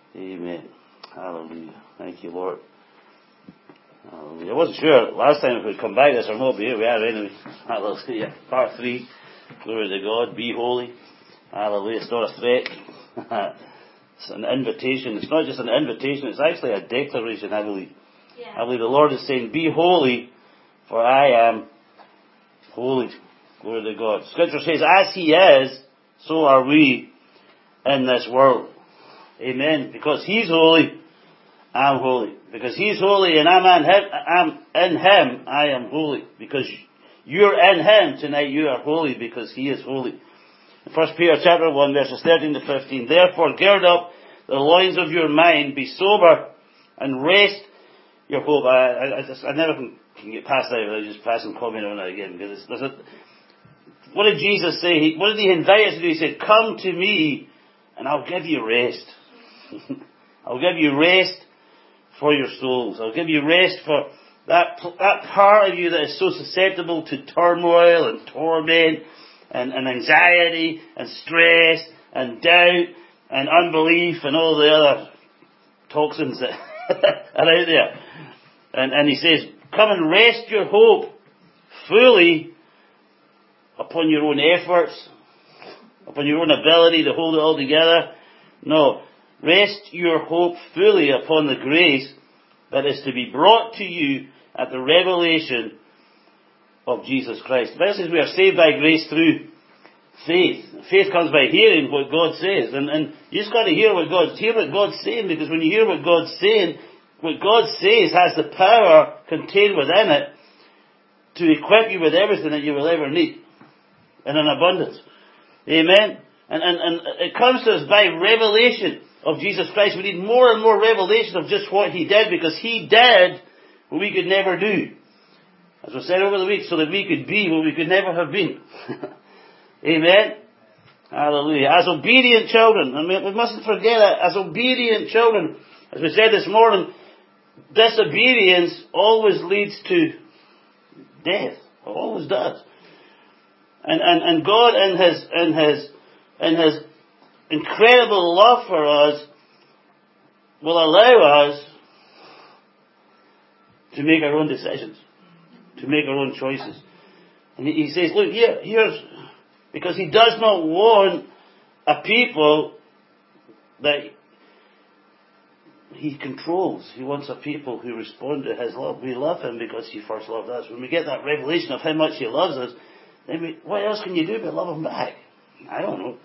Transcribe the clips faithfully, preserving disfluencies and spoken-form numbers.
Amen. Hallelujah. Thank you, Lord. Hallelujah. I wasn't sure last time if we'd come back to this or not, but here we are anyway. Hallelujah. Part three. Glory to God. Be holy. Hallelujah. It's not a threat. It's an invitation. It's not just an invitation, it's actually a declaration, I believe. Yeah. I believe the Lord is saying, be holy, for I am holy. Glory to God. Scripture says, as He is, so are we in this world. Amen. Because He's holy, I'm holy. Because He's holy and I'm in Him, I'm in Him, I am holy. Because you're in Him tonight, you are holy because He is holy. First Peter chapter one, verses thirteen to fifteen. Therefore, gird up the loins of your mind, be sober, and rest your hope. I, I, I, just, I never can, can get past that without just passing comment on that again. Because it's, there's a, what did Jesus say? He, what did He invite us to do? He said, come to me, and I'll give you rest. I'll give you rest for your souls. I'll give you rest for that, that part of you that is so susceptible to turmoil and torment, And, and anxiety, and stress, and doubt, and unbelief, and all the other toxins that are out there. And, and He says, come and rest your hope fully upon your own efforts, upon your own ability to hold it all together. No, rest your hope fully upon the grace that is to be brought to you at the revelation of Jesus Christ. The Bible says we are saved by grace through faith. Faith comes by hearing what God says. And, and you just got to hear what God, hear what God's saying, because when you hear what God's saying, what God says has the power contained within it to equip you with everything that you will ever need in an abundance. Amen? And, and, and it comes to us by revelation of Jesus Christ. We need more and more revelation of just what He did, because He did what we could never do. As we said over the week, so that we could be what we could never have been. Amen? Hallelujah. As obedient children, I mean, we mustn't forget that, as obedient children, as we said this morning, disobedience always leads to death. It always does. And, and, and God in His, in His, in His incredible love for us will allow us to make our own decisions, to make our own choices. And He, he says, look, here, here's, because He does not want a people that He controls. He wants a people who respond to His love. We love Him because He first loved us. When we get that revelation of how much He loves us, then we, what else can you do but love Him back? I don't know.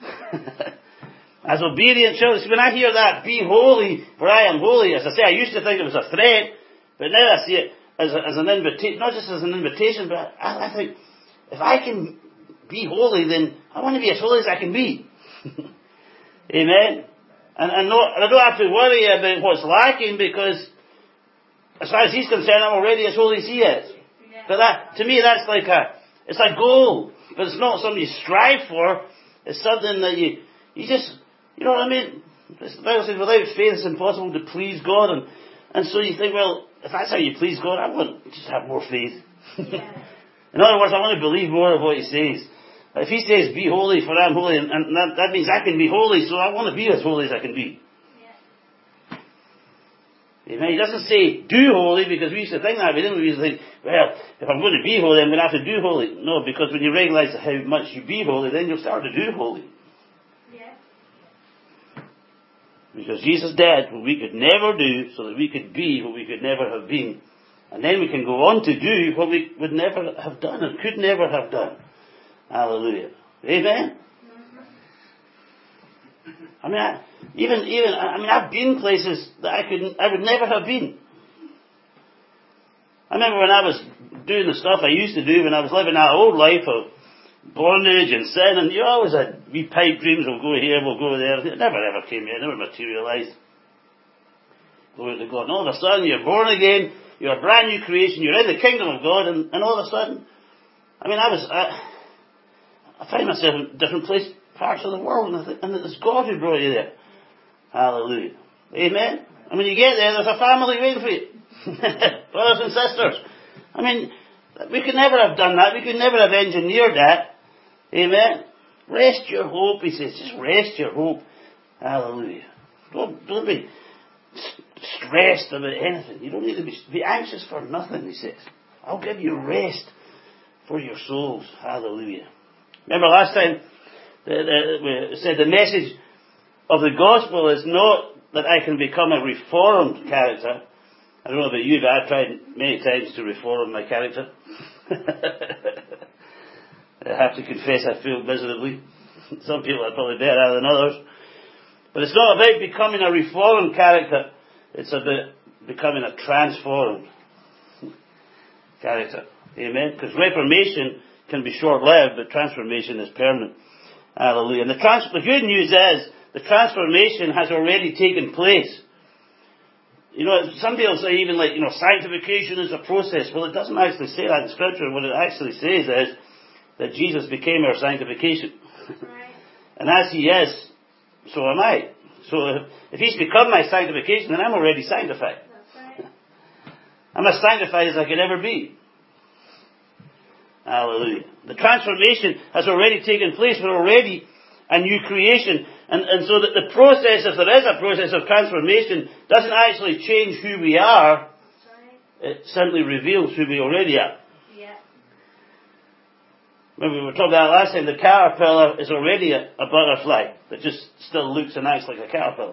As obedient children, when I hear that, be holy, for I am holy, as I say, I used to think it was a threat, but now I see it as, a, as an invitation, not just as an invitation, but I, I think, if I can be holy, then I want to be as holy as I can be. Amen? And, and, no, and I don't have to worry about what's lacking, because as far as He's concerned, I'm already as holy as He is. Yeah. But that, to me, that's like a, it's a goal. But it's not something you strive for. It's something that you, you just, you know what I mean? The Bible says, without faith it's impossible to please God. And, and so you think, well, if that's how you please God, I want to just have more faith. Yeah. In other words, I want to believe more of what He says. If He says, be holy, for I am holy, and that, that means I can be holy, so I want to be as holy as I can be. Yeah. Amen. He doesn't say, do holy, because we used to think that. We didn't. We used to think, well, if I'm going to be holy, I'm going to have to do holy. No, because when you realize how much you be holy, then you'll start to do holy. Yeah. Because Jesus did what we could never do, so that we could be what we could never have been. And then we can go on to do what we would never have done and could never have done. Hallelujah. Amen? I mean, I, even, even, I mean, I've been places that I could, I would never have been. I remember when I was doing the stuff I used to do when I was living that old life of bondage and sin, and you always had wee pipe dreams, we'll go here, we'll go there. It never ever came here, it never materialized. Glory to God. And all of a sudden you're born again, you're a brand new creation, you're in the kingdom of God, and, and all of a sudden, I mean, I was, I, I find myself in different places, parts of the world, and, th- and it's God who brought you there. Hallelujah. Amen? And when you get there, there's a family waiting for you. Brothers and sisters. I mean, we could never have done that. We could never have engineered that. Amen? Rest your hope, He says. Just rest your hope. Hallelujah. Don't, don't be stressed about anything. You don't need to be, be anxious for nothing, he says. I'll give you rest for your souls. Hallelujah. Remember last time, the, the, we said the message of the gospel is not that I can become a reformed character. I don't know about you, but I've tried many times to reform my character. I have to confess I failed miserably. Some people are probably better than others. But it's not about becoming a reformed character. It's about becoming a transformed character. Amen? Because reformation can be short-lived, but transformation is permanent. Hallelujah. And the, trans- the good news is, the transformation has already taken place. You know, some people say even like, you know, sanctification is a process. Well, it doesn't actually say that in Scripture. What it actually says is that Jesus became our sanctification. Right. And as He is, so am I. So if, if He's become my sanctification, then I'm already sanctified. That's right. I'm as sanctified as I could ever be. Hallelujah. The transformation has already taken place. We're already a new creation. And, and so that the process, if there is a process of transformation, doesn't actually change who we are. Right. It simply reveals who we already are. Yeah. Remember we were talking about last time, the caterpillar is already a, a butterfly that just still looks and acts like a caterpillar.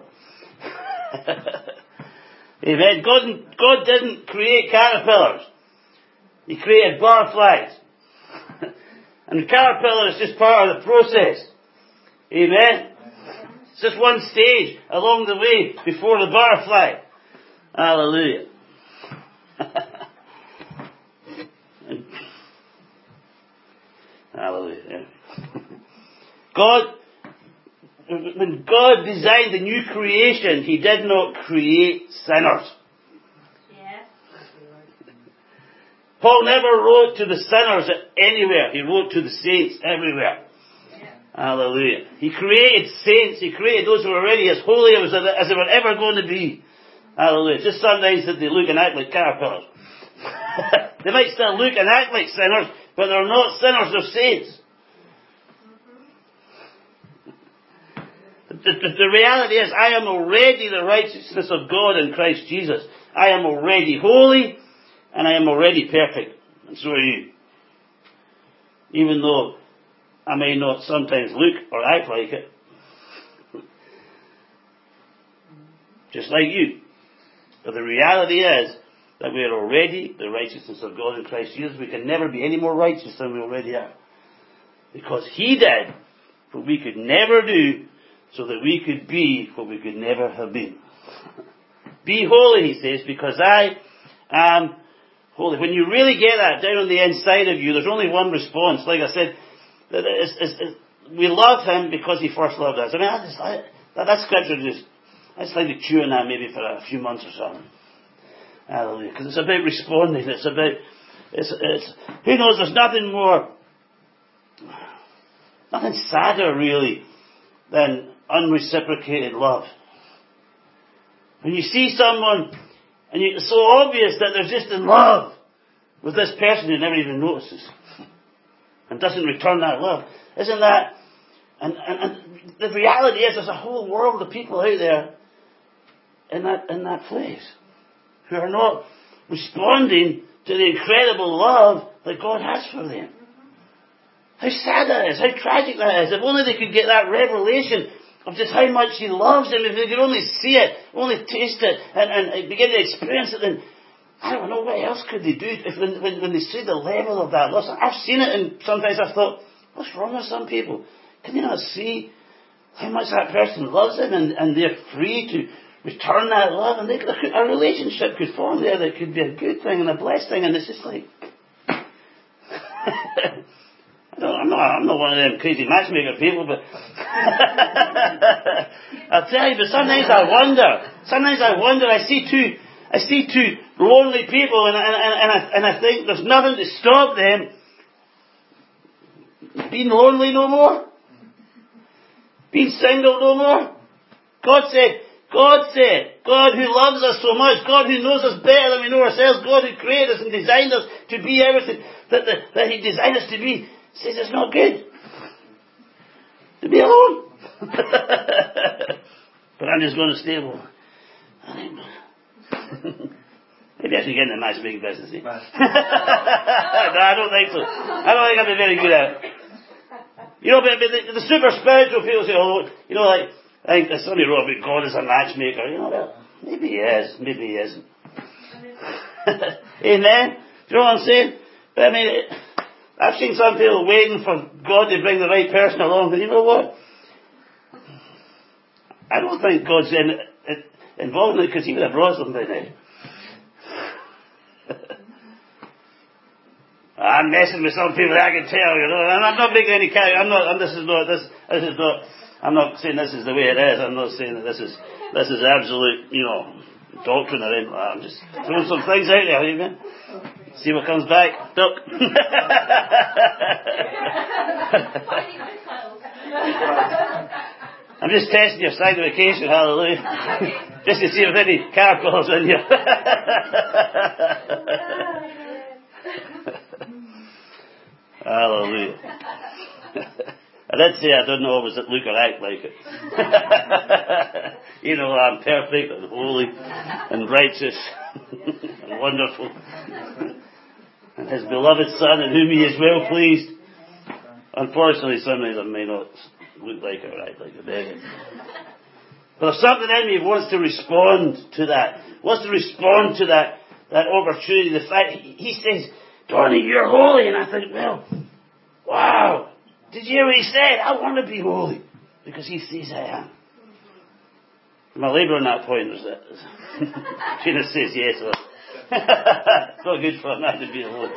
Amen. God, God didn't create caterpillars. He created butterflies. And the caterpillar is just part of the process. Amen. It's just one stage along the way before the butterfly. Hallelujah. Hallelujah. God, when God designed the new creation, He did not create sinners. Yeah. Paul never wrote to the sinners anywhere. He wrote to the saints everywhere. Hallelujah. He created saints. He created those who were already as holy as, as they were ever going to be. Hallelujah. Just sometimes that they look and act like caterpillars. They might still look and act like sinners, but they're not sinners, they're saints. The, the, the reality is, I am already the righteousness of God in Christ Jesus. I am already holy, and I am already perfect. And so are you. Even though I may not sometimes look or act like it. Just like you. But the reality is that we are already the righteousness of God in Christ Jesus. We can never be any more righteous than we already are. Because He did what we could never do so that we could be what we could never have been. Be holy, He says, because I am holy. When you really get that down on the inside of you, there's only one response. Like I said, That is, is, is, we love Him because He first loved us. I mean, I just, I, that, that scripture just, I just like to chew on that maybe for a few months or something. Hallelujah. Because it's about responding. It's about, it's, it's, who knows, there's nothing more, nothing sadder really than unreciprocated love. When you see someone, and you, it's so obvious that they're just in love with this person who never even notices. And doesn't return that love. Isn't that, and, and, and the reality is there's a whole world of people out there in that, in that place who are not responding to the incredible love that God has for them. How sad that is, how tragic that is. If only they could get that revelation of just how much He loves them, if they could only see it, only taste it, and, and begin to experience it, then I don't know, what else could they do if when, when, when they see the level of that love? I've seen it, and sometimes I've thought, what's wrong with some people? Can they not see how much that person loves them, and, and they're free to return that love? And they, a relationship could form there that could be a good thing and a blessed thing, and it's just like, I don't, I'm, not, I'm not one of them crazy matchmaker people, but I'll tell you, but sometimes I wonder, sometimes I wonder, I see two, I see two lonely people, and, and, and, I, and I think there's nothing to stop them being lonely no more, being single no more. God said, God said, God who loves us so much, God who knows us better than we know ourselves, God who created us and designed us to be everything that, that, that He designed us to be, says it's not good to be alone. but I'm just going to stay home. Maybe I should get into matchmaking business. Eh? No, I don't think so. I don't think I'd be very good at it. You know, but, but the, the super spiritual people say, oh, you know, like, I think somebody wrote about God as a matchmaker. You know, well, maybe he is, maybe he isn't. Amen? Do you know what I'm saying? But I mean, I've seen some people waiting for God to bring the right person along, but you know what? I don't think God's in, in, involved in it because he would have brought them by now. I'm messing with some people, I can tell, you know, and I'm not making any carry, I'm not, and this is not, this, this is not, I'm not saying this is the way it is, I'm not saying that this is, this is absolute, you know, doctrine or anything. I'm just throwing some things out there, amen? See what comes back. Duck. I'm just testing your sanctification, hallelujah. Just to see if any caterpillars in you. Hallelujah. I did say I didn't always look or act like it. You know, I'm perfect and holy and righteous and wonderful. And his beloved Son, in whom he is well pleased. Unfortunately, sometimes I may not look like it or act like it. But there's something in me that wants to respond to that. Wants to respond to that, that opportunity. The fact, he, he says, Donnie, you're holy. And I think, well, wow. Did you hear what he said? I want to be holy. Because he sees I am. My labour on that point was that. Gina says yes. Well, it's not good for a man to be holy.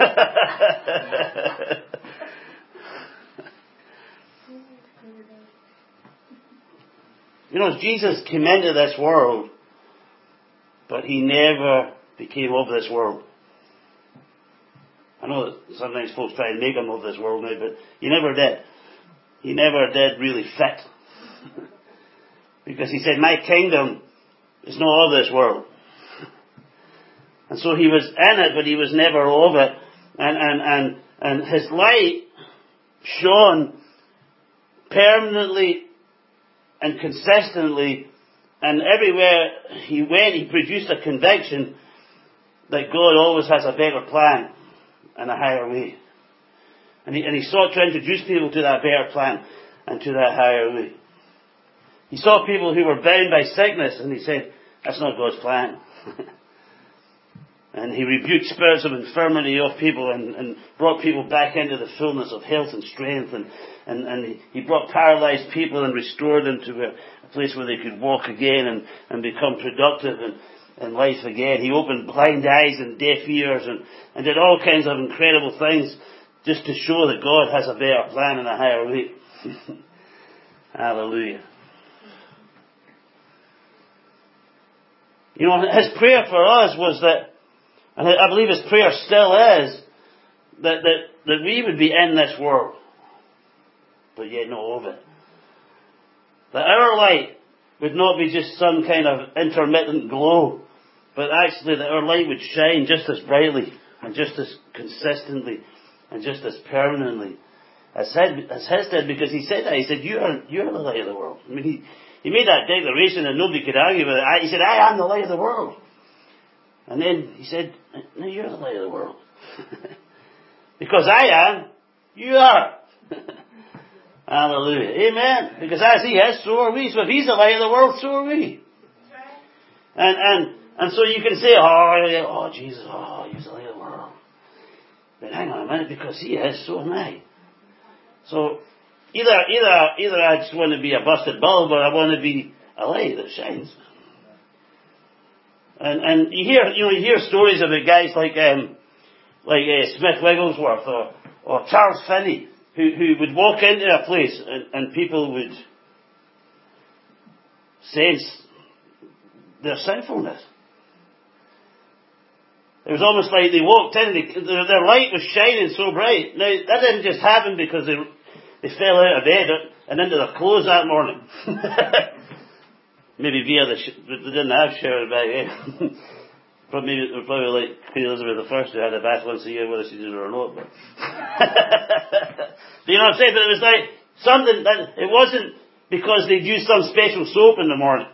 You know, Jesus came into this world, but he never became of this world. I know that sometimes folks try and make him of this world now, but he never did. He never did really fit. Because he said, my kingdom is not of this world. And so he was in it, but he was never of it. And, and, and, and his light shone permanently and consistently, and everywhere he went, he produced a conviction that God always has a better plan and a higher way. And he, and he sought to introduce people to that better plan and to that higher way. He saw people who were bound by sickness, and he said, that's not God's plan. And he rebuked spirits of infirmity off people and, and brought people back into the fullness of health and strength. And, and, and he brought paralyzed people and restored them to a, a place where they could walk again and, and become productive in, in life again. He opened blind eyes and deaf ears and, and did all kinds of incredible things just to show that God has a better plan and a higher way. Hallelujah. You know, his prayer for us was that, and I believe his prayer still is, that, that, that we would be in this world, but yet not of it. That our light would not be just some kind of intermittent glow, but actually that our light would shine just as brightly, and just as consistently, and just as permanently as his, as his did, because he said that. He said, you are, you are the light of the world. I mean, he, he made that declaration and nobody could argue with it. He said, I am the light of the world. And then he said, no, you're the light of the world. Because I am, you are. Hallelujah. Amen. Because as he is, so are we. So if he's the light of the world, so are we. And and and so you can say, oh, oh Jesus, oh, he's the light of the world. But hang on a minute, because he is, so am I. So either either either I just want to be a busted bulb, or I want to be a light that shines. And and you hear you know you hear stories about guys like um like uh, Smith Wigglesworth or or Charles Finney who who would walk into a place and, and people would sense their sinfulness. It was almost like they walked in, they, their, their light was shining so bright. Now that didn't just happen because they they fell out of bed and into their clothes that morning. Maybe via the, sh- they didn't have showers back then. Probably, maybe, probably like Queen Elizabeth the First who had a bath once a year, whether she did it or not. But you know what I'm saying? But it was like something that, it wasn't, because they'd use some special soap in the morning.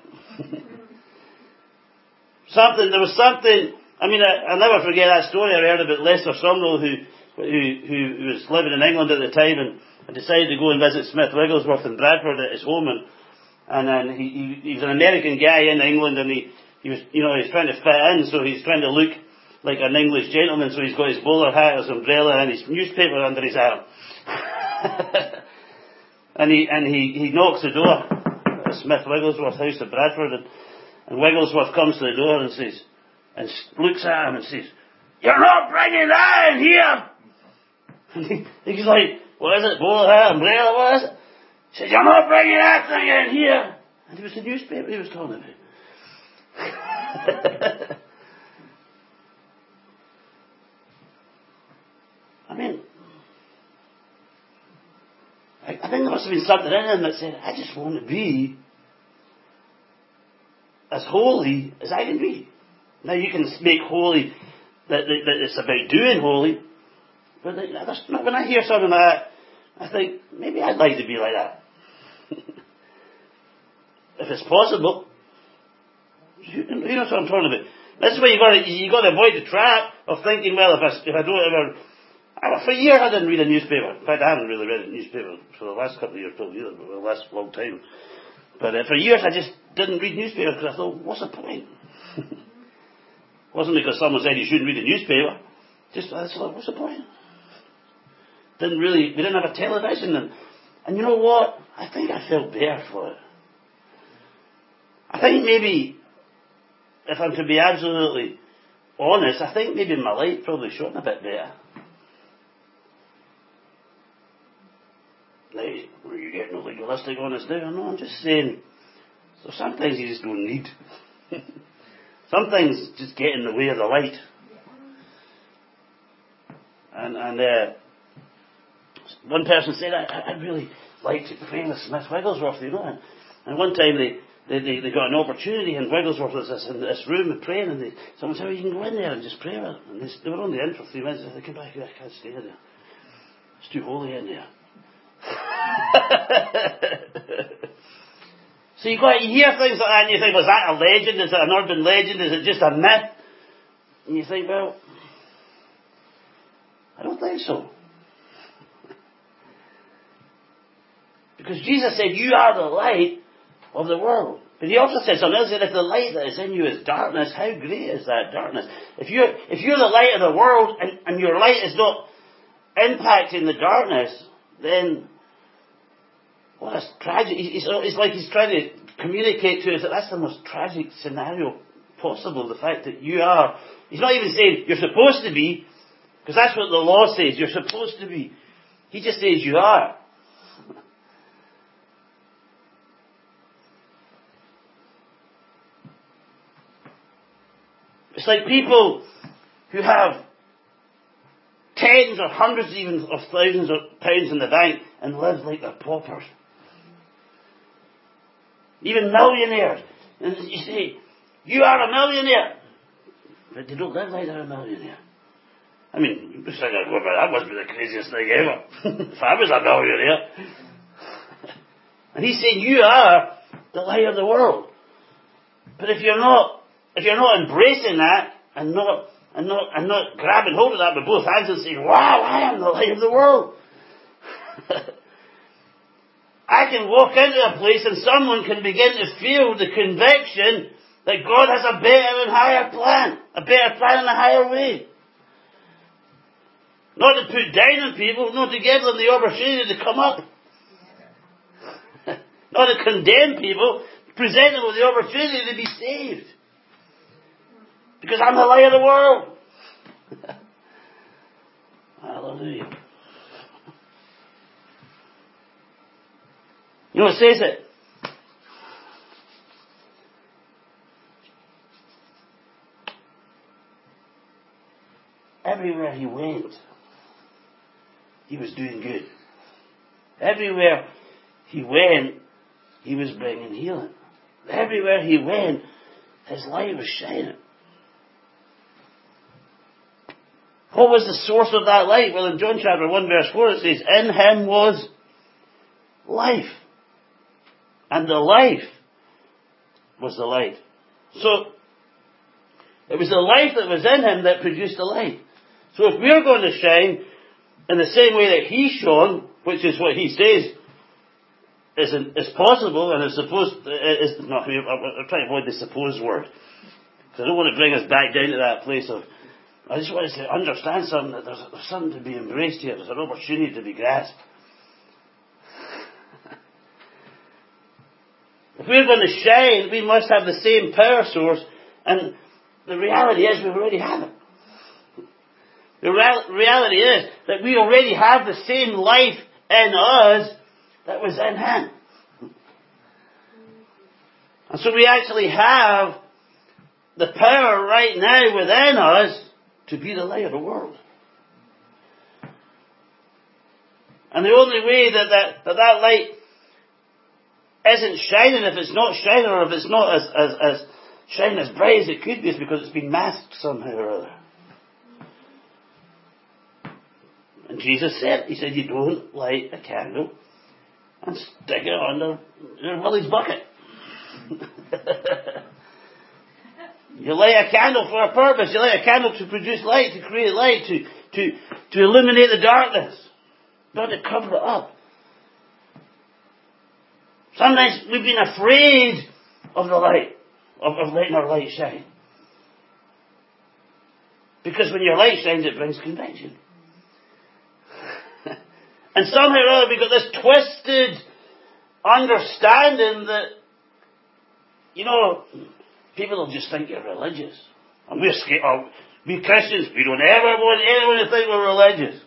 something, there was something, I mean, I, I'll never forget that story I heard about Lester Sumrall, who, who, who was living in England at the time and, and decided to go and visit Smith Wigglesworth in Bradford at his home, and, and then he, he, he was an American guy in England, and he, he was, you know, he was trying to fit in, so he's trying to look like an English gentleman, so he's got his bowler hat, his umbrella, and his newspaper under his arm. and he, and he, he knocks the door at Smith Wigglesworth house at Bradford, and, and Wigglesworth comes to the door and says, and looks at him and says, "You're not bringing that in here!" And he, he's like, "What is it? Bowler hat, umbrella, what is it?" He says, "You're not bringing that thing in here!" And it was the newspaper he was talking about. I mean, I, I think there must have been something in him that said, "I just want to be as holy as I can be." Now you can make holy that, that, that it's about doing holy, but when I hear something like that, I think maybe I'd like to be like that. If it's possible. You, you know what I'm talking about. That's why you got to you got to avoid the trap of thinking, well, if I if I don't ever. For years I didn't read a newspaper. In fact, I haven't really read a newspaper for the last couple of years, probably either, but the last long time. But uh, for years I just didn't read newspapers because I thought, what's the point? It wasn't because someone said you shouldn't read a newspaper. Just I thought, what's the point? Didn't really. We didn't have a television, and and you know what? I think I felt better for it. I think maybe, if I'm to be absolutely honest, I think maybe my light probably shone a bit better. Now, were you getting legalistic on this now? No, I'm just saying, so sometimes you just don't need. Some things just get in the way of the light. And, and uh, one person said, I, I'd really like to pray with Smith Wigglesworth, you know. And, and one time they, they, they, they got an opportunity, and Wigglesworth was in this room praying, and they, someone said, well, you can go in there and just pray with him. And they, they were only in for three minutes. They came back, I can't stay in there. It's too holy in there. So you got you hear things like that and you think, was that a legend? Is it an urban legend? Is it just a myth? And you think, well, I don't think so. Because Jesus said, you are the light of the world. But he also said something else, that if the light that is in you is darkness, how great is that darkness? If you're, if you're the light of the world and, and your light is not impacting the darkness, then what a tragic, it's, it's like he's trying to communicate to us that that's the most tragic scenario possible, the fact that you are, he's not even saying you're supposed to be, because that's what the law says, you're supposed to be. He just says you are. It's like people who have tens or hundreds even of thousands of pounds in the bank and live like they're paupers. Even millionaires. And you say, you are a millionaire. But they don't live like they're a millionaire. I mean, you say, that must be the craziest thing ever. If I was a millionaire. And he's saying, you are the light of the world. But if you're not, if you're not embracing that, and not, and not, and not grabbing hold of that with both hands and saying, wow, I am the light of the world. I can walk into a place and someone can begin to feel the conviction that God has a better and higher plan. A better plan and a higher way. Not to put down on people, not to give them the opportunity to come up. Not to condemn people, present them with the opportunity to be saved. Because I'm the light of the world. Hallelujah. You know, it says it. Everywhere he went, he was doing good. Everywhere he went, he was bringing healing. Everywhere he went, his light was shining. What was the source of that light? Well, in John chapter one verse four it says, in him was life. And the life was the light. So, it was the life that was in him that produced the light. So if we're going to shine in the same way that he shone, which is what he says is, is possible and is supposed, is, no, I'm trying to avoid the supposed word. Because I don't want to bring us back down to that place of, I just want us to understand something, that there's, there's something to be embraced here. There's an opportunity to be grasped. If we're going to shine, we must have the same power source, and the reality is we already have it. The real, reality is that we already have the same life in us that was in him. And so we actually have the power right now within us to be the light of the world. And the only way that that, that, that light isn't shining, if it's not shining, or if it's not as, as, as shining as bright as it could be, is because it's been masked somehow or other. And Jesus said, he said, you don't light a candle and stick it under your Willie's bucket. You light a candle for a purpose. You light a candle to produce light, to create light, to, to, to illuminate the darkness, not to cover it up. Sometimes we've been afraid of the light, of, of letting our light shine. Because when your light shines, it brings conviction. And somehow or other, we've got this twisted understanding that, you know, people will just think you're religious. And we're scared, oh, we Christians, we don't ever want anyone to think we're religious.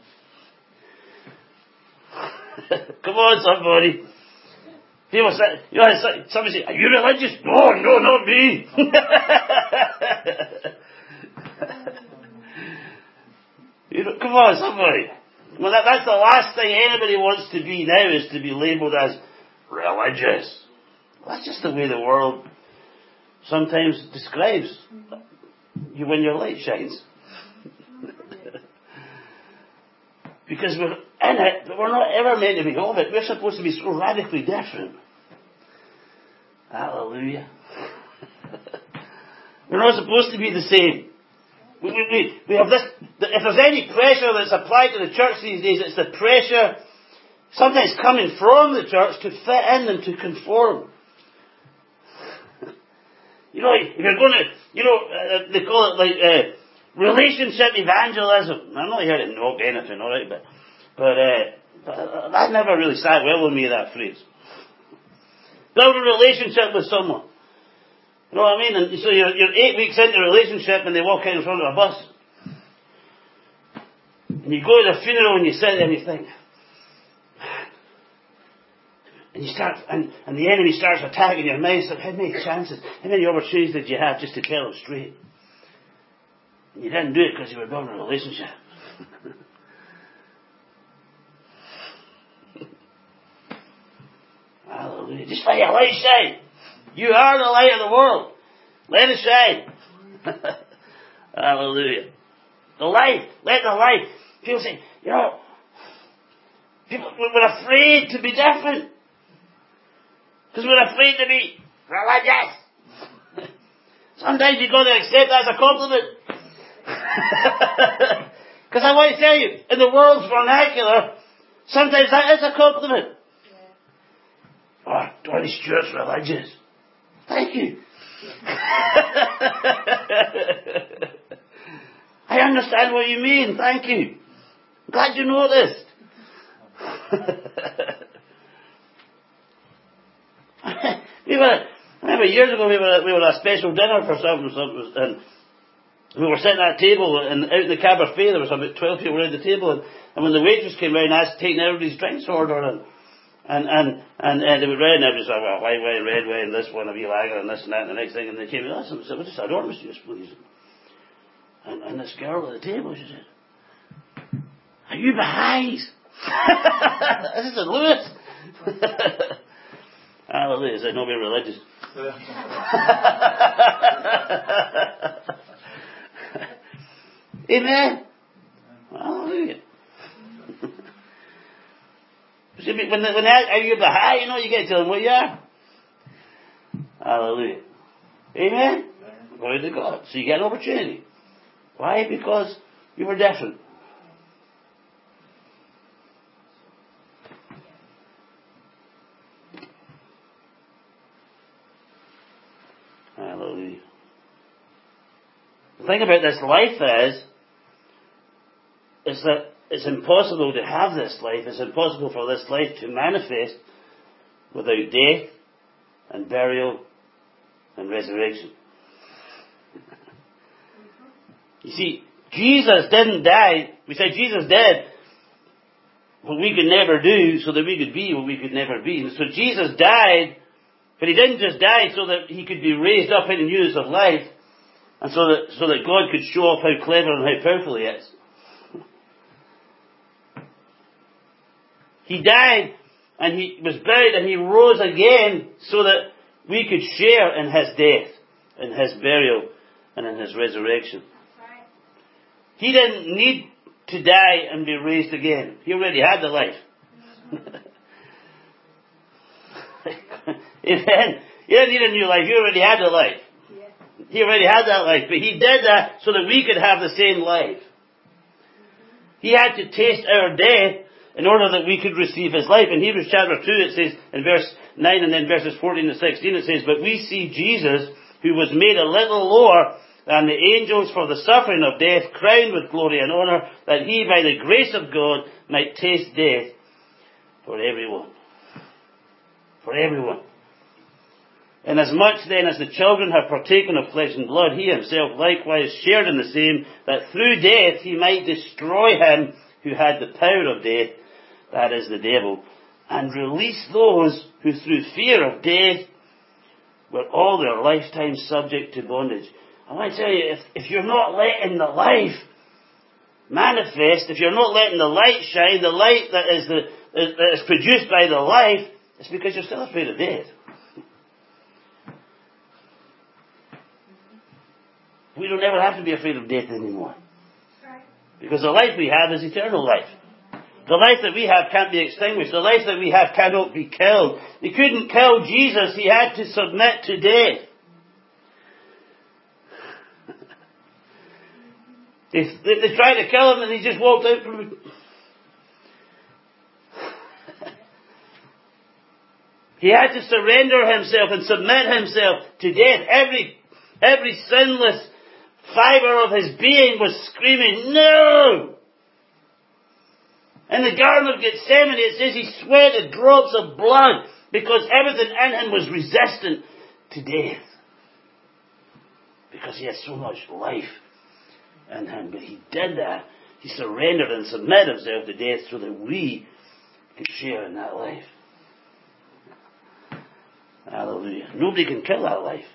Come on, somebody. People say, you know, somebody say, are you religious? No, no, not me. You know, come on, somebody. Well, that, that's the last thing anybody wants to be now, is to be labelled as religious. Well, that's just the way the world sometimes describes you when your light shines. Because we're in it, but we're not ever meant to be of it. We're supposed to be so radically different. Hallelujah. We're not supposed to be the same. We, we, we, we have this, if there's any pressure that's applied to the church these days, it's the pressure sometimes coming from the church to fit in and to conform. You know, if you're going to, you know, uh, they call it like uh, relationship evangelism. I'm not here to knock anything, alright, but, but, uh, but that never really sat well with me, that phrase. Build a relationship with someone. You know what I mean? And so you're, you're eight weeks into a relationship and they walk in front of a bus. And you go to the funeral and you sit there and you think, and you start, and, and the enemy starts attacking your mind. So how many chances, how many opportunities did you have just to tell him straight? And you didn't do it because you were building a relationship. Hallelujah. Just let your light shine. You are the light of the world. Let it shine. Hallelujah. The light. Let the light. People say, you know, people, we're afraid to be different. Because we're afraid to be religious. Sometimes you've got to accept that as a compliment. Because I want to tell you, in the world's vernacular, sometimes that is a compliment. Oh, Donnie Stewart's religious. Thank you. I understand what you mean. Thank you. I'm glad you noticed. we were, I remember years ago we were, we were at a special dinner for something, something and we were sitting at a table, and out in the cabaret there was about twelve people around the table, and, and when the waitress came round, asked taking everybody's drinks order, and And, and, and, and they would read, and everybody said, well, white wine, red wine, this one, a wee lager, and this and that, and the next thing, and they came in, and said, well, just an orange juice, please. And, and this girl at the table, she said, are you Baha'is? I said, Lewis. Hallelujah. I said, no, we're religious. Amen. Hallelujah. See, when, they, when they are you Baha'i, you know, you get to tell them what you are. Hallelujah. Amen? Glory to God. So you get an opportunity. Why? Because you were different. Hallelujah. The thing about this life is, is that it's impossible to have this life. It's impossible for this life to manifest without death and burial and resurrection. You see, Jesus didn't die. We said Jesus did what we could never do so that we could be what we could never be. And so Jesus died, but he didn't just die so that he could be raised up into newness of life and so that, so that God could show off how clever and how powerful he is. He died and he was buried and he rose again so that we could share in his death, in his burial, and in his resurrection. He didn't need to die and be raised again. He already had the life. Amen. He didn't need a new life. He already had the life. He already had that life. But he did that so that we could have the same life. He had to taste our death in order that we could receive his life. In Hebrews chapter two it says, in verse nine and then verses fourteen to sixteen it says, but we see Jesus, who was made a little lower than the angels for the suffering of death, crowned with glory and honour, that he by the grace of God might taste death for everyone. For everyone. Inasmuch then as the children have partaken of flesh and blood, he himself likewise shared in the same, that through death he might destroy him who had the power of death, that is the devil, and release those who through fear of death were all their lifetime subject to bondage. I want to tell you, if, if you're not letting the life manifest, if you're not letting the light shine, the light that is, the, that is produced by the life, it's because you're still afraid of death. We don't ever have to be afraid of death anymore. Because the life we have is eternal life. The life that we have can't be extinguished. The life that we have cannot be killed. They couldn't kill Jesus. He had to submit to death. They, they, they tried to kill him and he just walked out from it. He had to surrender himself and submit himself to death. Every, every sinless fibre of his being was screaming, no! In the Garden of Gethsemane it says he sweated drops of blood because everything in him was resistant to death. Because he had so much life in him. But he did that. He surrendered and submitted himself to death so that we could share in that life. Hallelujah. Nobody can kill that life.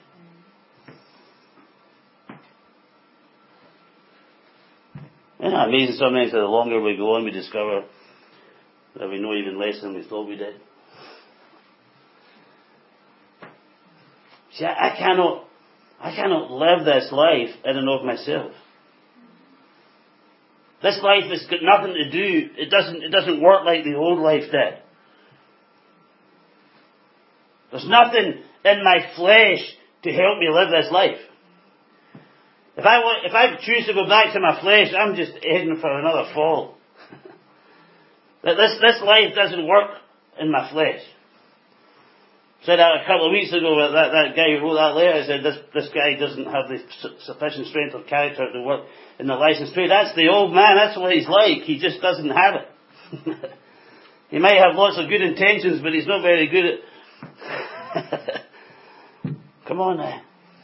Isn't it amazing sometimes that the longer we go on, we discover that we know even less than we thought we did? See, I, I cannot, I cannot live this life in and of myself. This life has got nothing to do, it doesn't, it doesn't work like the old life did. There's nothing in my flesh to help me live this life. If I want, if I choose to go back to my flesh, I'm just heading for another fall. That this this life doesn't work in my flesh. I said that a couple of weeks ago. That that guy who wrote that letter said this this guy doesn't have the su- sufficient strength of character to work in the licensed trade. That's the old man. That's what he's like. He just doesn't have it. He might have lots of good intentions, but he's not very good at. Come on now.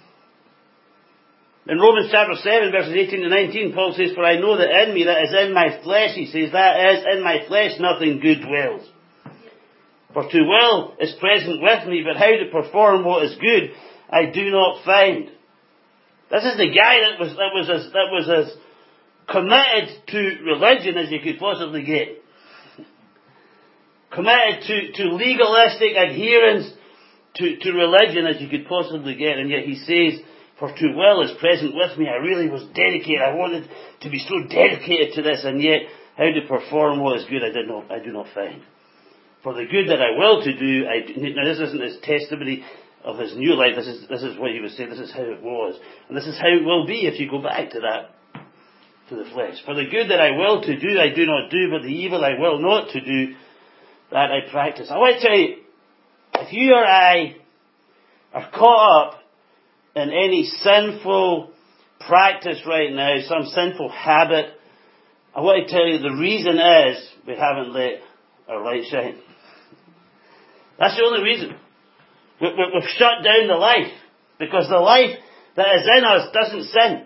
In Romans chapter seven, verses eighteen to nineteen, Paul says, for I know that in me, that is in my flesh, he says, that is, in my flesh nothing good dwells. For to will is present with me, but how to perform what is good, I do not find. This is the guy that was, that was as, that was as committed to religion as you could possibly get. Committed to, to legalistic adherence to, to religion as you could possibly get, and yet he says, for to will is present with me. I really was dedicated. I wanted to be so dedicated to this, and yet how to perform what is good I did not. I do not find. For the good that I will to do, I do, now this isn't his testimony of his new life. This is, this is what he would say, this is how it was. And this is how it will be if you go back to that, to the flesh. For the good that I will to do, I do not do, but the evil I will not to do, that I practice. I want to tell you, if you or I are caught up in any sinful practice right now, some sinful habit, I want to tell you the reason is we haven't let our light shine. That's the only reason. We, we, we've shut down the life, because the life that is in us doesn't sin.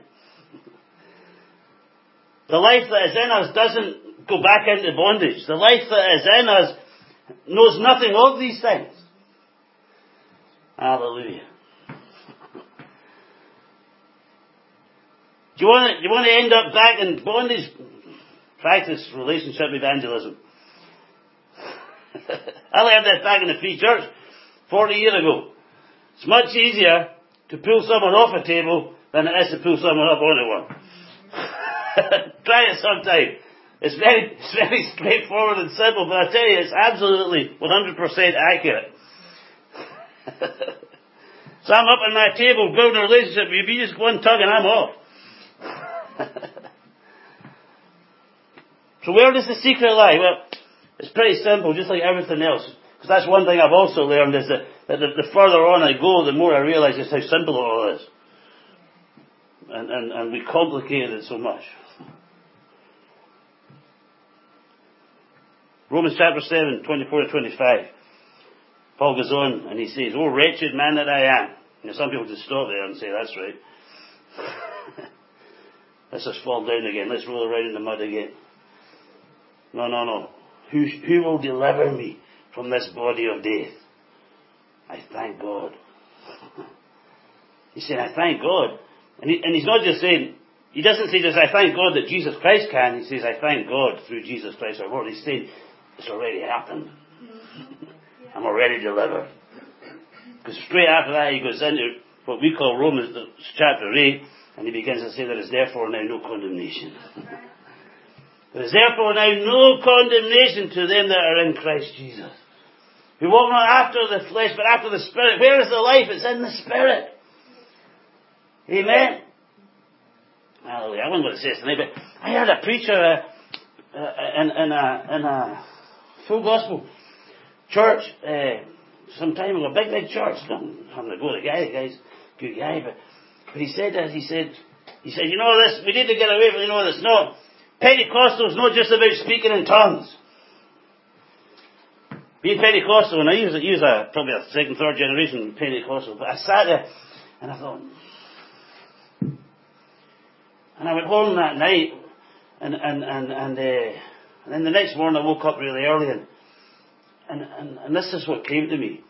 The life that is in us doesn't go back into bondage. The life that is in us knows nothing of these things. Hallelujah. Do you want to, do you want to end up back in bondage? Practice relationship evangelism. I learned this back in the Free Church forty years ago. It's much easier to pull someone off a table than it is to pull someone up onto one. Try it sometime. It's very, it's very straightforward and simple, but I tell you, it's absolutely one hundred percent accurate. So I'm up on my table building a relationship. If you just one tug and I'm off. So where does the secret lie? Well, it's pretty simple, just like everything else. Because that's one thing I've also learned, is that, that the, the further on I go, the more I realise just how simple it all is. And, and, and we complicated it so much. Romans chapter seven, twenty-four to twenty-five. Paul goes on and he says, "Oh, wretched man that I am." You know, some people just stop there and say, "That's right." Let's just fall down again. Let's roll around in the mud again. No, no, no. Who, who will deliver me from this body of death? I thank God. He's saying, I thank God. And, he, and he's not just saying, he doesn't say just, I thank God that Jesus Christ can. He says, I thank God through Jesus Christ our Lord. He's saying, it's already happened. I'm already delivered. Because straight after that he goes into what we call Romans chapter eight, and he begins to say, there is therefore now no condemnation. There is therefore now no condemnation to them that are in Christ Jesus, who walk not after the flesh, but after the Spirit. Where is the life? It's in the Spirit. Amen. Hallelujah. I wasn't going to say this tonight, but I heard a preacher uh, uh, in, in, a, in a full gospel church uh, some time ago, a big, big church. I'm having to go to the guy, the guy's a good guy, but, but he said that, he said, he said, you know this, we need to get away from, you know this, no, Pentecostal is not just about speaking in tongues. Being Pentecostal, and I use, use a, probably a second, third generation Pentecostal, but I sat there and I thought, and I went home that night, and and and and, uh, and then the next morning I woke up really early, and, and and and this is what came to me.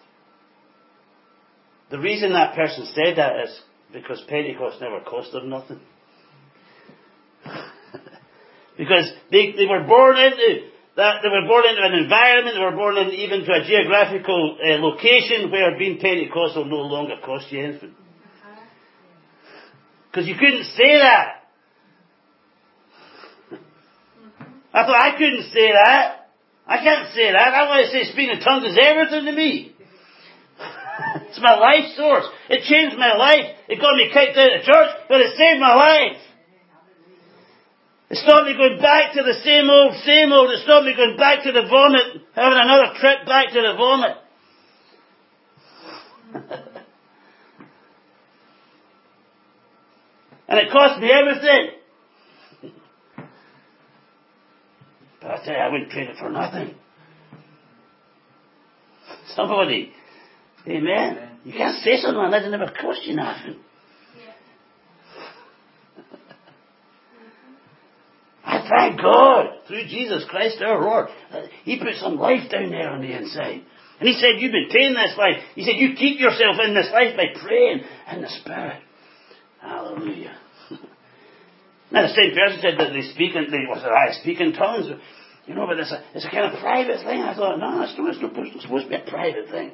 The reason that person said that is because Pentecost never cost them nothing. Because they they were born into that, they were born into an environment, they were born in, even to a geographical uh, location where being Pentecostal no longer cost you anything. Because you couldn't say that. I thought, I couldn't say that. I can't say that. I want to say speaking in tongues is everything to me. It's my life source. It changed my life. It got me kicked out of church, but it saved my life. It stopped me going back to the same old, same old. It stopped me going back to the vomit, having another trip back to the vomit. And it cost me everything. But I tell you, I wouldn't trade it for nothing. Somebody, amen. You can't say something like that, it never cost you nothing. I thank God through Jesus Christ our Lord. He put some life down there on the inside. And he said, you maintain this life. He said, you keep yourself in this life by praying in the Spirit. Hallelujah. Now the same person said that they speak in, they, well, I speak in tongues. You know, but it's a, it's a kind of private thing. I thought, no, it's not, it's not supposed to be a private thing.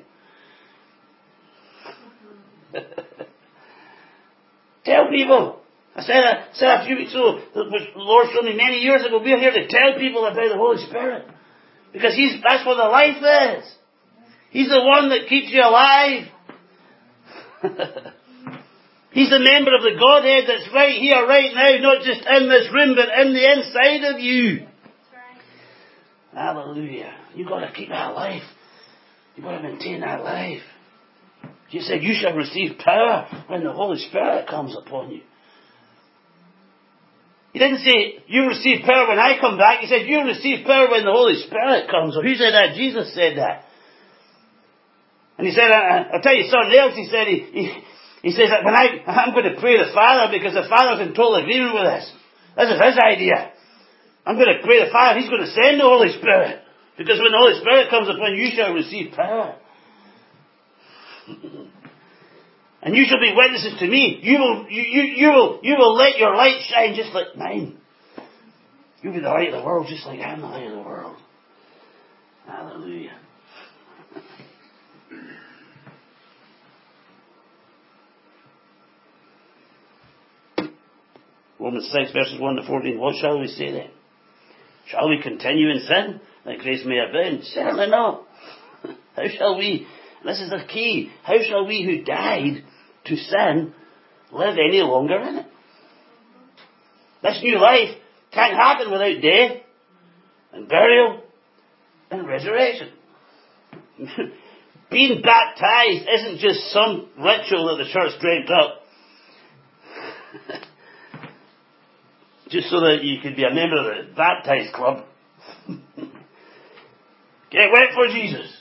Tell people. I said, I said a few weeks ago, which the Lord showed me many years ago, we're here to tell people about the Holy Spirit. Because He's, that's what the life is. He's the one that keeps you alive. He's the member of the Godhead that's right here, right now, not just in this room, but in the inside of you. Hallelujah. You've got to keep that life. You've got to maintain that life. He said, you shall receive power when the Holy Spirit comes upon you. He didn't say, you receive power when I come back. He said, you receive power when the Holy Spirit comes. Or who said that? Jesus said that. And he said, I'll tell you something else. He said, he, he, he says that when I, I'm going to pray the Father because the Father's in total agreement with this. This is his idea. I'm going to pray the Father. He's going to send the Holy Spirit. Because when the Holy Spirit comes upon you, you shall receive power. And you shall be witnesses to me. You will, you, you, you will, you will let your light shine just like mine. You'll be the light of the world just like I'm the light of the world. Hallelujah. Romans six verses one to fourteen. What shall we say then? Shall we continue in sin that grace may abound? Certainly not. How shall we? This is the key. How shall we who died to sin live any longer in it? This new life can't happen without death and burial and resurrection. Being baptized isn't just some ritual that the church dreamt up just so that you could be a member of the baptized club. Get wet for Jesus.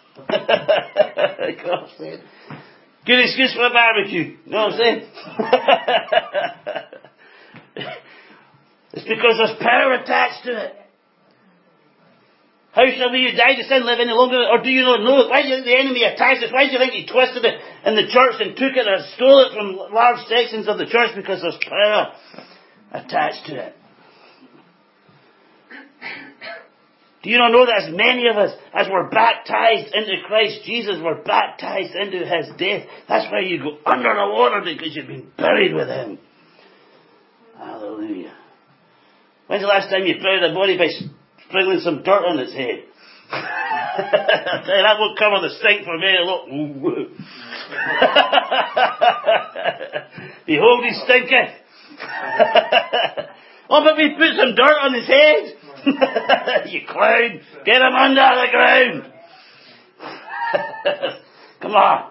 Good excuse for a barbecue. You know what I'm saying? It's because there's power attached to it. How shall we who died to sin live any longer? Or do you not know it? Why do you think the enemy attacked us? Why do you think he twisted it in the church and took it or stole it from large sections of the church? Because there's power attached to it. Do you not know that as many of us, as we're baptized into Christ Jesus, we're baptized into His death? That's why you go under the water, because you've been buried with Him. Hallelujah. When's the last time you buried a body by sprinkling some dirt on its head? I tell you, that won't cover the stink for very long. Behold, he stinketh. Oh, but we put some dirt on his head. You clown, get him under the ground. Come on.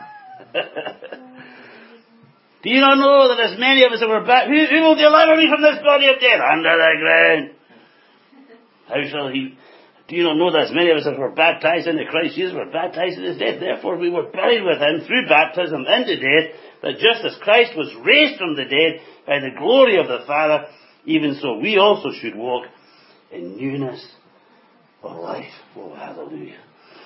Do you not know that as many of us were back, who, who will deliver me from this body of death? Under the ground. How shall he? Do you not know that as many of us as were baptized into Christ Jesus were baptized in His death? Therefore we were buried with Him through baptism into death, that just as Christ was raised from the dead by the glory of the Father, even so we also should walk in newness of life. Oh, hallelujah.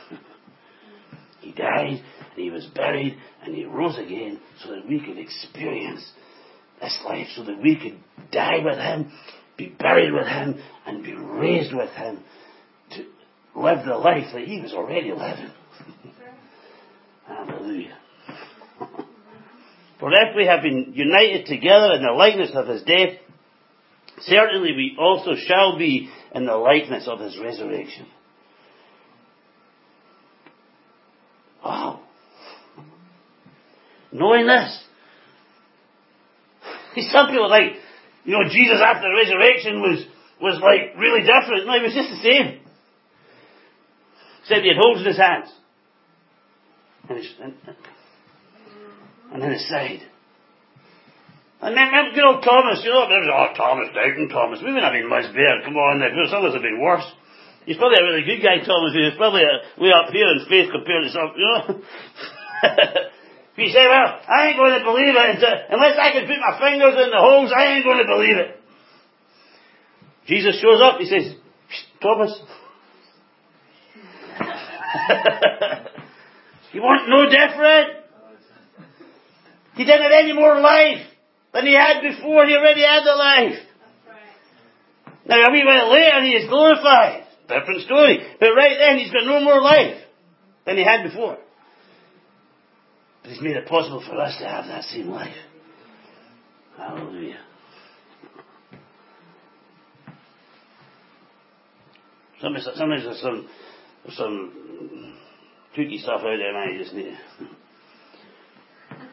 He died, and He was buried, and He rose again so that we could experience this life, so that we could die with Him, be buried with Him, and be raised with Him to live the life that He was already living. Hallelujah. For if we have been united together in the likeness of His death, certainly we also shall be in the likeness of His resurrection. Wow. Knowing this. Some people like, you know, Jesus after the resurrection was, was like really different. No, He was just the same. Except He had holes in His hands. And, his, and, and in His side. And then, remember good old Thomas, you know, oh, Thomas, doubting Thomas. We wouldn't have been much better. Come on, some of us have been worse. He's probably a really good guy, Thomas. He's probably a, way up here in faith compared to some, you know. If you say, well, I ain't going to believe it unless I can put my fingers in the holes, I ain't going to believe it. Jesus shows up, He says, Thomas, you want no different? He didn't have any more life than he had before. He already had the life. Now a wee while later he is glorified. Different story. But right then he's got no more life than he had before. But He's made it possible for us to have that same life. Hallelujah. Sometimes, sometimes there's some, there's some kooky stuff out there, man. You just need to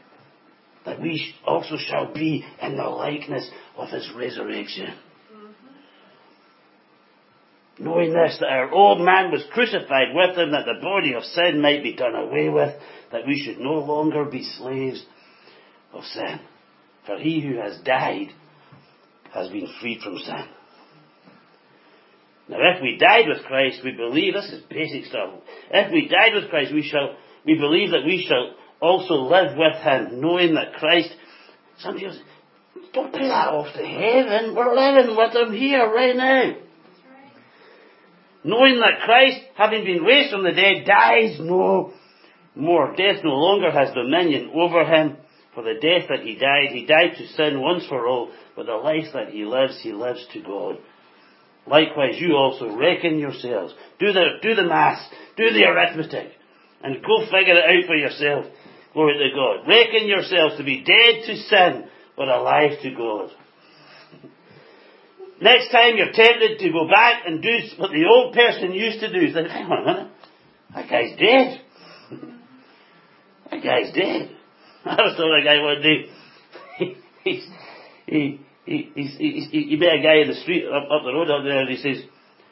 that we also shall be in the likeness of his resurrection. Mm-hmm. Knowing this, that our old man was crucified with him, that the body of sin might be done away with, that we should no longer be slaves of sin. For he who has died has been freed from sin. Now if we died with Christ, we believe, this is basic stuff, if we died with Christ, we shall, we believe that we shall also live with him, knowing that Christ, some people say, don't put that off to heaven, we're living with him here right now. Right. Knowing that Christ, having been raised from the dead, dies no more. Death no longer has dominion over him. For the death that he died, he died to sin once for all, but the life that he lives, he lives to God. Likewise, you also reckon yourselves. Do the, do the maths, do the arithmetic, and go figure it out for yourself. Glory to God. Reckon yourselves to be dead to sin, but alive to God. Next time you're tempted to go back and do what the old person used to do, think, hang on a minute, that guy's dead. That guy's dead. I was told a guy one day, he, he, he, he, he, he, he met a guy in the street, up, up the road up there, and he says,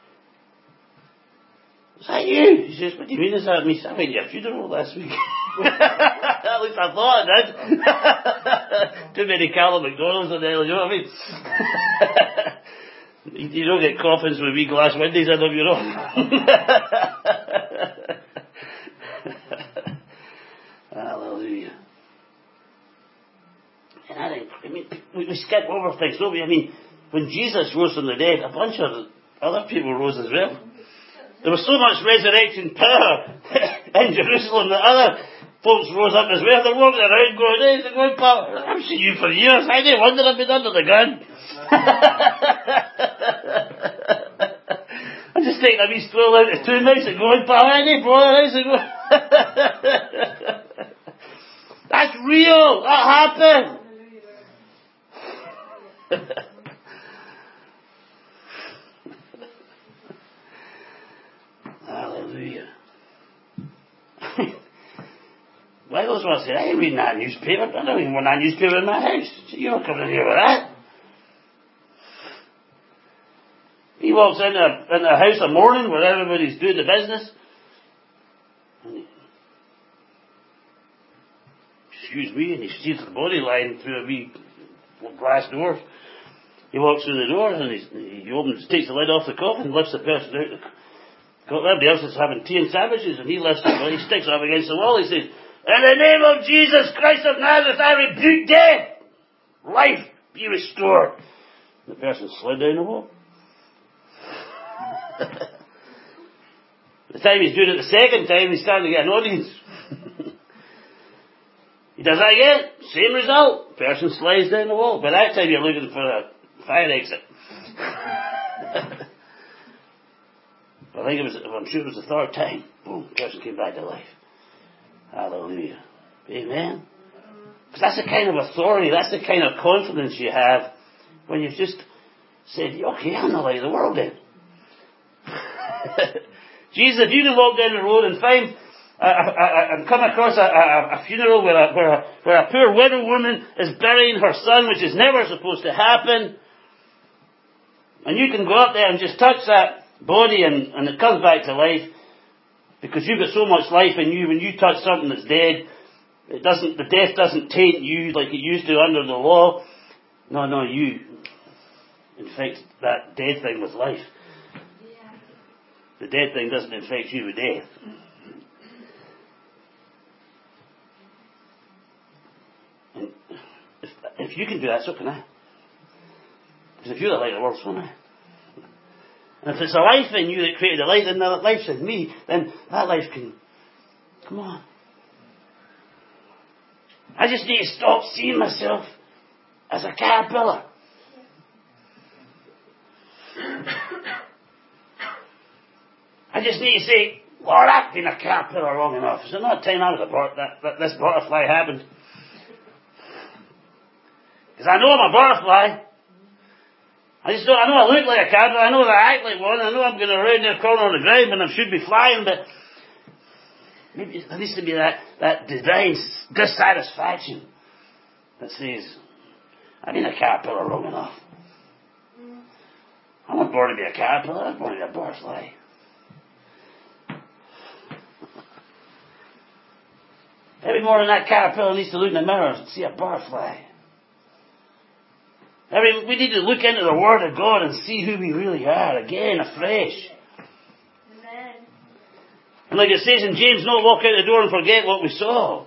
is that you? He says, what do you mean is that me? I went to your funeral last week. At least I thought I did. Too many Callum McDonald's in there, you know what I mean? You don't get coffins with wee glass windows in them, you know. Hallelujah. And I think, I mean, we, we skip over things, don't we? I mean, when Jesus rose from the dead, a bunch of other people rose as well. There was so much resurrection power in Jerusalem that other folks rose up as well. They're walking around going, hey, they're going, Papa, I've seen you for years. I didn't wonder I've been under the gun. I'm just taking a wee stroll out of two nights and going, Papa, I didn't bother. How's it going? That's real. That happened. Hallelujah. Why those ones say, I ain't reading that newspaper. I don't even want that newspaper in my house. You're not coming in here with that. He walks in a, in a house a morning where everybody's doing the business. And he, excuse me, and he sees the body lying through a wee glass door. He walks through the door and he's, he opens, takes the lid off the coffin, lifts the person out. Everybody else is having tea and sandwiches, and he lifts it, he sticks it up against the wall. He says, in the name of Jesus Christ of Nazareth, I rebuke death. Life be restored. The person slid down the wall. The time he's doing it the second time, he's starting to get an audience. He does that again, same result. Person slides down the wall. By that time, you're looking for a fire exit. I think it was, I'm sure it was the third time. Boom, person came back to life. Hallelujah. Amen. Because that's the kind of authority, that's the kind of confidence you have when you've just said, okay, I'm the light of the world then. Jesus, if you can walk down the road and find, uh, uh, and come across a, a, a funeral where a, where, a, where a poor widow woman is burying her son, which is never supposed to happen, and you can go up there and just touch that body and, and it comes back to life, because you've got so much life in you. When you touch something that's dead, it doesn't, the death doesn't taint you like it used to under the law. No, no, you infect that dead thing with life. The dead thing doesn't infect you with death. And if, if you can do that, so can I. Because if you're the light of the world, so am I. And if it's a life in you that created a light, and that life's in me, then that life can, come on. I just need to stop seeing myself as a caterpillar. I just need to say, Lord, I've been a caterpillar long enough. Is it not time I was a bur- that, that this butterfly happened? Because I know I'm a butterfly. I just don't, I know I look like a caterpillar, I know that I act like one, I know I'm going around there crawling on the ground when I should be flying, but maybe there needs to be that, that divine dissatisfaction that says, I've been a caterpillar long enough. I'm not born to be a caterpillar, I'm born to be a butterfly. Every morning that caterpillar needs to look in the mirror and see a butterfly. Every, we need to look into the Word of God and see who we really are again, afresh. Amen. And like it says in James, not walk out the door and forget what we saw.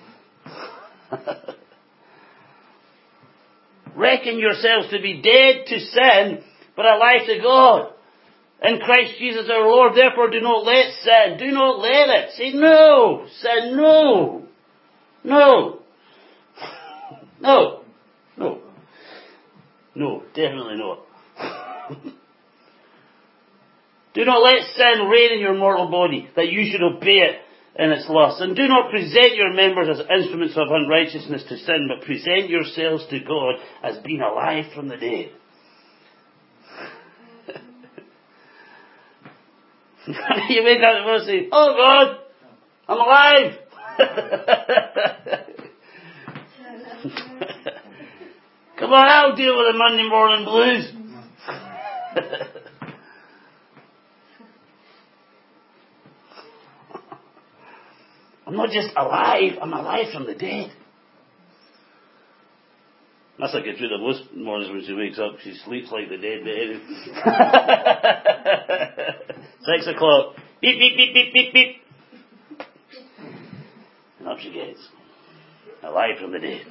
Reckon yourselves to be dead to sin, but alive to God. In Christ Jesus our Lord, therefore do not let sin, do not let it. Say no, sin, no. No. No. No. No, definitely not. Do not let sin reign in your mortal body, that you should obey it in its lusts. And do not present your members as instruments of unrighteousness to sin, but present yourselves to God as being alive from the dead. You wake up and say, oh God, I'm alive. Come on, I'll deal with the Monday morning blues. I'm not just alive, I'm alive from the dead. That's like Gertrude most mornings when she wakes up, she sleeps like the dead baby. Six o'clock. Beep, beep, beep, beep, beep, beep. And up she gets. Alive from the dead.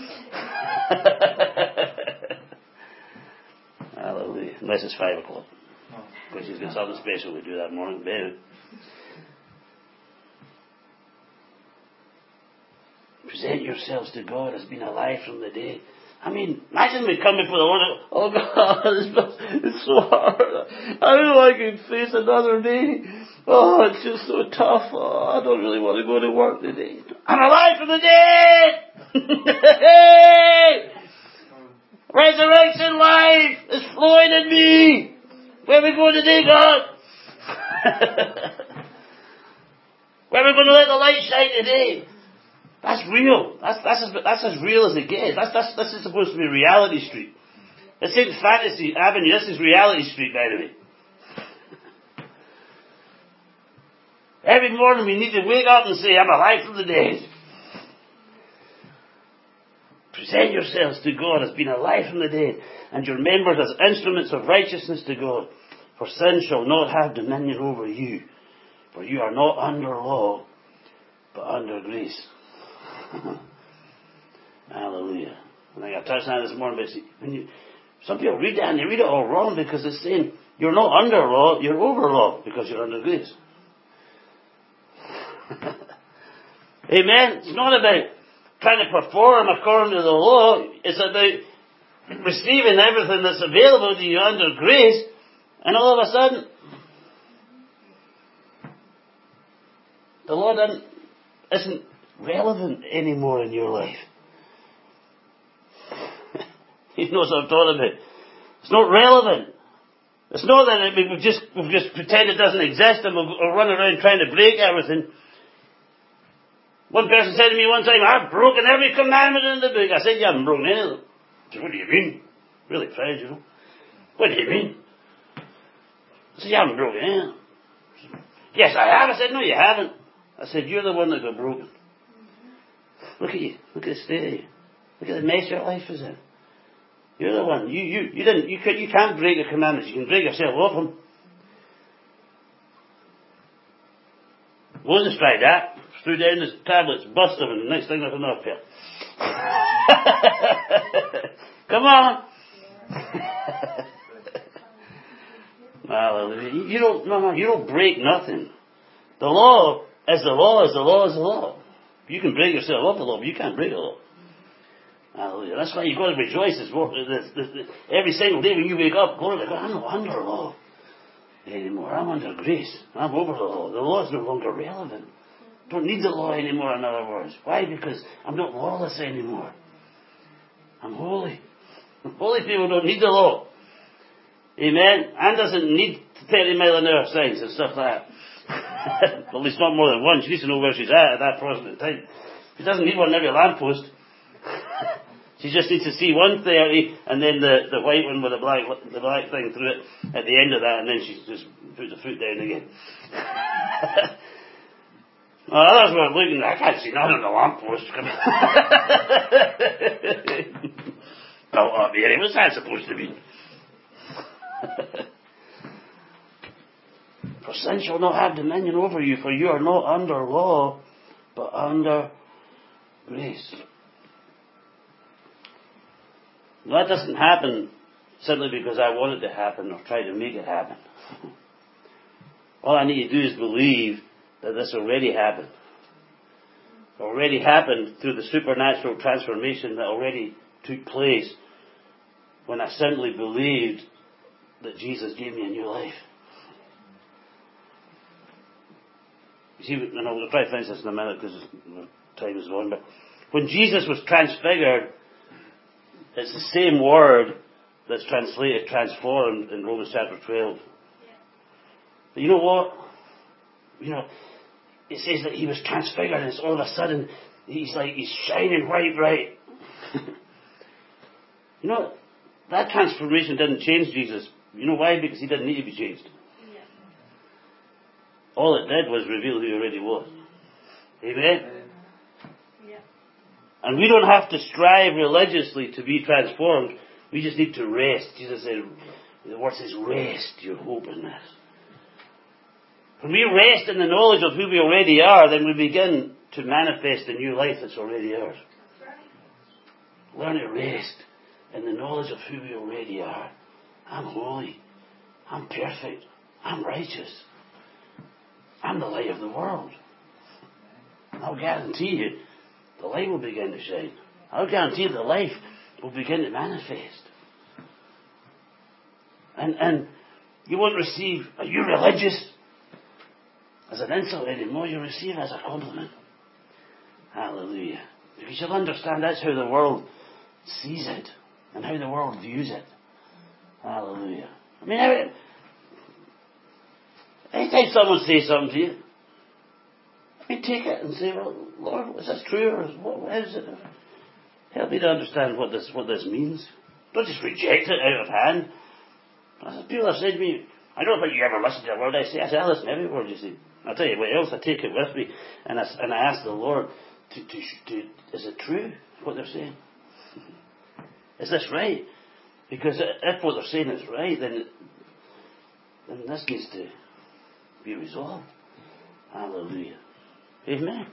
Hallelujah. Unless it's five o'clock. Because she's got something special to do that morning. Baby. Present yourselves to God as being alive from the dead. I mean, imagine we come before the Lord and, oh God, it's so hard. I don't know I can face another day. Oh, it's just so tough. Oh, I don't really want to go to work today. I'm alive from the dead! Resurrection life is flowing in me. Where are we going today, God? Where are we going to let the light shine today? That's real. That's that's as, that's as real as it gets. That's that's this is supposed to be Reality Street. This isn't Fantasy Avenue. This is Reality Street, by the way. Every morning we need to wake up and say, "I'm alive from the dead." Present yourselves to God as being alive from the dead, and your members as instruments of righteousness to God. For sin shall not have dominion over you, for you are not under law, but under grace. Hallelujah. I think I touched on it this morning, but see, when you, some people read that and they read it all wrong because it's saying you're not under law, you're over law because you're under grace. Amen. It's not about trying to perform according to the law. It's about receiving everything that's available to you under grace, and all of a sudden the law doesn't, isn't relevant anymore in your life. You know what I'm talking about. It's not relevant. It's not that we've just, we've just pretend it doesn't exist and we'll, we'll run around trying to break everything. One person said to me one time, I've broken every commandment in the book. I said, you haven't broken any of them. He said, what do you mean? Really proud, you know. What do you mean? I said, you haven't broken any of them. Said, yes, I have. I said, no, you haven't. I said, you're the one that got broken. Look at you. Look at the state of you. Look at the mess your life is in. You're the one. You you you didn't. You can you can't break the commandments. You can break yourself off them. Moses tried that. Threw down his tablets, bust them, and the next thing there's another pair. Come on. Hallelujah. You don't. No, no. You don't break nothing. The law is the law. Is the law is the law. You can break yourself off the law, but you can't break the law. Hallelujah. That's why you've got to rejoice. Every single day when you wake up, glory to God, I'm not under law anymore. I'm under grace. I'm over the law. The law is no longer relevant. Don't need the law anymore, in other words. Why? Because I'm not lawless anymore. I'm holy. Holy people don't need the law. Amen. Anne doesn't need thirty mile an hour signs and stuff like that. At least not more than one. She needs to know where she's at at that present time. She doesn't need one in every lamppost. She just needs to see one thirty and then the, the white one with the black the black thing through it at the end of that, and then she just puts the foot down again. Well, others were looking, I can't see nothing on the lamppost. Built up here, what's that supposed to be? For sin shall not have dominion over you, for you are not under law, but under grace. Now, that doesn't happen simply because I want it to happen or try to make it happen. All I need to do is believe that this already happened. It already happened through the supernatural transformation that already took place when I simply believed that Jesus gave me a new life. You see, and I'll try to finish this in a minute because time is gone, but when Jesus was transfigured, it's the same word that's translated transformed in Romans chapter twelve. But you know what? You know, it says that he was transfigured and it's all of a sudden he's like, he's shining white bright. You know, that transformation didn't change Jesus. You know why? Because he didn't need to be changed. Yeah. All it did was reveal who he already was. Amen? Yeah. And we don't have to strive religiously to be transformed. We just need to rest. Jesus said, the word says, rest your hope in this. When we rest in the knowledge of who we already are, then we begin to manifest the new life that's already ours. Learn to rest in the knowledge of who we already are. I'm holy. I'm perfect. I'm righteous. I'm the light of the world. I'll guarantee you, the light will begin to shine. I'll guarantee the life will begin to manifest. And and you won't receive, are you religious? As an insult anymore, you receive it as a compliment. Hallelujah. Because you'll understand that's how the world sees it and how the world views it. Hallelujah. I mean, every, anytime someone says something to you, I mean, take it and say, well, Lord, is this true or what, what is it? Help me to understand what this what this means. Don't just reject it out of hand. People have said to me, I don't think you ever listen to a word I say. I say, I listen to every word you say. I'll tell you what else, I take it with me and I, and I ask the Lord, to, to, to, is it true what they're saying? Is this right? Because if what they're saying is right, then, then this needs to be resolved. Hallelujah. Amen.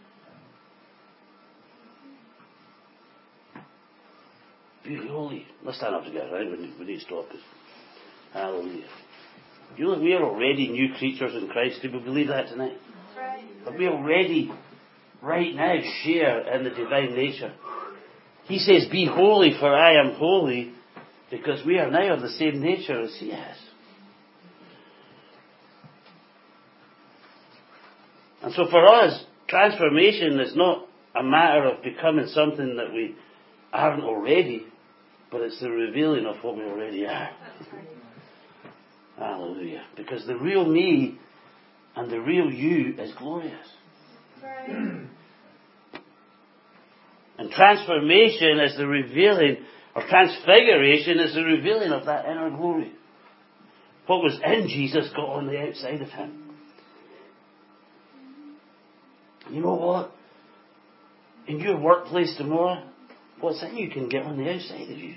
Be holy. Let's stand up together, right? We need, we need to stop this. Hallelujah. You know, we are already new creatures in Christ. Do we believe that tonight? Right. But we already, right now, share in the divine nature. He says, be holy, for I am holy, because we are now of the same nature as he is. And so for us, transformation is not a matter of becoming something that we aren't already, but it's the revealing of what we already are. Hallelujah. Because the real me and the real you is glorious. Right. And transformation is the revealing, or transfiguration is the revealing of that inner glory. What was in Jesus got on the outside of him. You know what? In your workplace tomorrow, what's in you can get on the outside of you.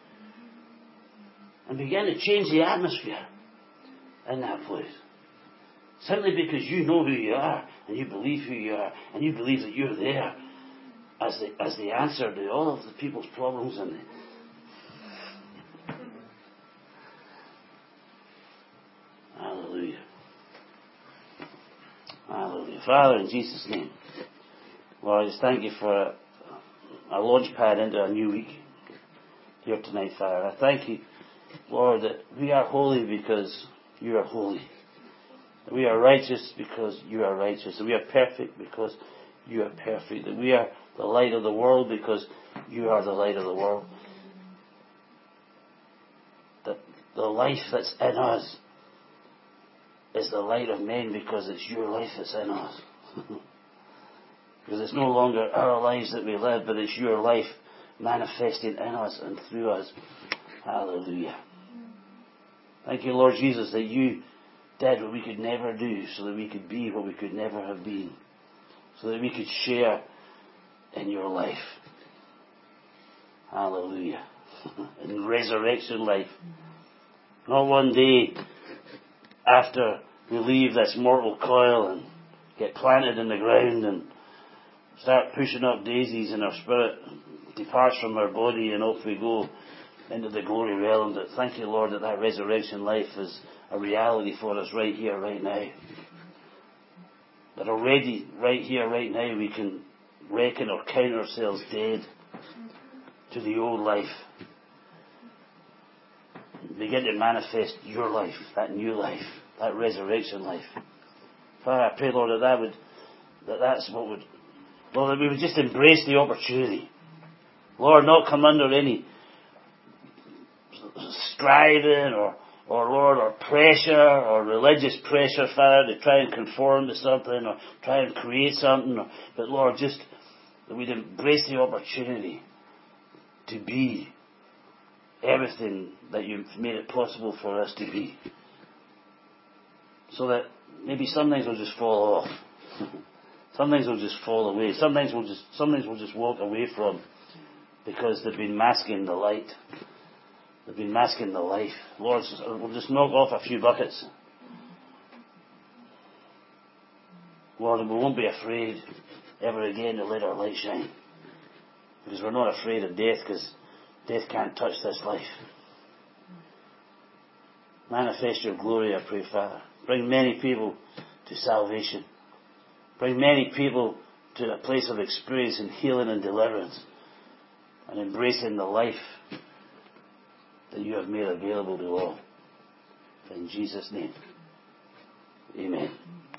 And begin to change the atmosphere in that place. Simply because you know who you are, and you believe who you are, and you believe that you're there as the, as the answer to all of the people's problems. And the... Hallelujah. Hallelujah. Father, in Jesus' name, Lord, I just thank you for a, a launch pad into a new week here tonight, Father. I thank you, Lord, that we are holy because you are holy. That we are righteous because you are righteous. That we are perfect because you are perfect. That we are the light of the world because you are the light of the world. That the life that's in us is the light of men because it's your life that's in us. Because it's no longer our lives that we live, but it's your life manifesting in us and through us. Hallelujah. Thank you, Lord Jesus, that you did what we could never do, so that we could be what we could never have been, so that we could share in your life. Hallelujah. In resurrection life. Not one day after we leave this mortal coil and get planted in the ground and start pushing up daisies and our spirit departs from our body and off we go into the glory realm. But thank you, Lord, that that resurrection life is a reality for us right here, right now. That already, right here, right now, we can reckon or count ourselves dead to the old life. Begin to manifest your life, that new life, that resurrection life. Father, I pray, Lord, that that would, that that's what would, Lord, that we would just embrace the opportunity. Lord, not come under any striving or, or Lord, or pressure or religious pressure, Father, to try and conform to something or try and create something. Or, but Lord, just that we'd embrace the opportunity to be everything that you've made it possible for us to be. So that maybe some things will just fall off. Some things will just fall away. Some things will just, some things will just walk away from because they've been masking the light. They've been masking the life. Lord, we'll just knock off a few buckets. Lord, and we won't be afraid ever again to let our light shine. Because we're not afraid of death, because death can't touch this life. Manifest your glory, I pray, Father. Bring many people to salvation. Bring many people to a place of experiencing healing and deliverance and embracing the life that you have made available to all. In Jesus' name, amen.